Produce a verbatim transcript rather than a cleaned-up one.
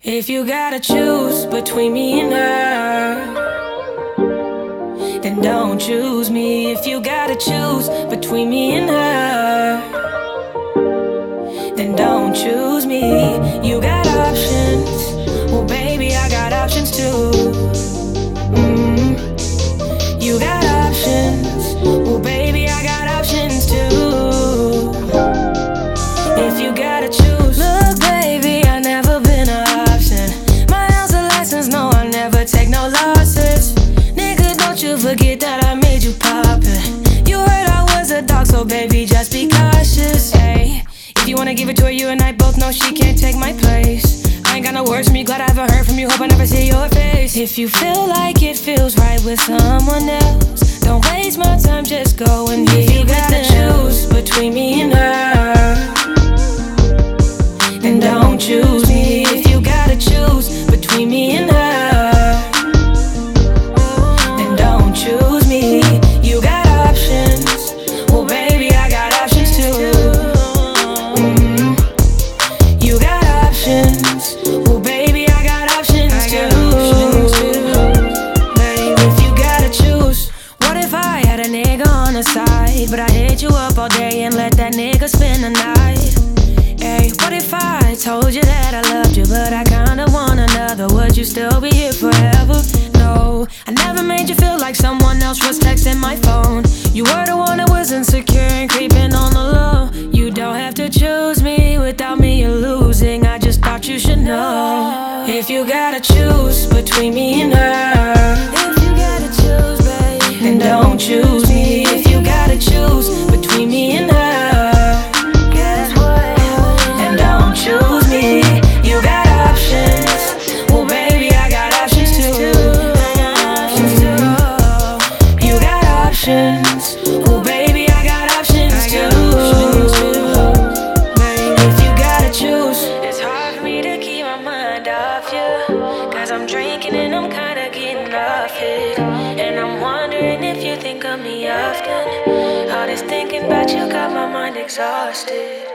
If you gotta choose between me and her, then don't choose me. If you gotta choose between me and her, then don't choose me. You got options, well baby I got options too. mm. You got options, well baby I got options too. If you gotta choose, look baby I never been an option. My house a license, no I never take no losses. Nigga don't you forget that I made you poppin'. You heard I was a dog, so baby just be cautious. Hey, if you wanna give it to her, you and I both know she can't take my place. I ain't got no words from you, glad I haven't heard from you, hope I never see your face. If you feel like it feels right with someone else, don't waste my time, just go and be with them. If you gotta choose between me and her, then don't choose me. If you gotta choose between me and her, then don't choose me. You got options, well baby I got options too. mm. You got options, well baby I got options too. Baby, if you gotta choose, what if I had a nigga on the side, but I hit you up all day and let that nigga spend the night? Hey, what if I told you that I loved you, but I kinda want another? Would you still be here forever? No, I never made you feel like someone else was texting my phone. You were the one that was insecure and creeping on the low. You don't have to choose me, without me you're losing. I just thought you should know. If you gotta choose between me and her, if you gotta choose, babe, then don't choose me. If you gotta choose between me and her, guess what? Then don't choose me. You got options, well baby I got options too. You got options, well baby I got options too. If you gotta choose, it's hard for me to keep my mind off you, cause I'm drinking and I'm kinda getting off it. And I'm wondering if you think of me often. All this thinking about you got my mind exhausted.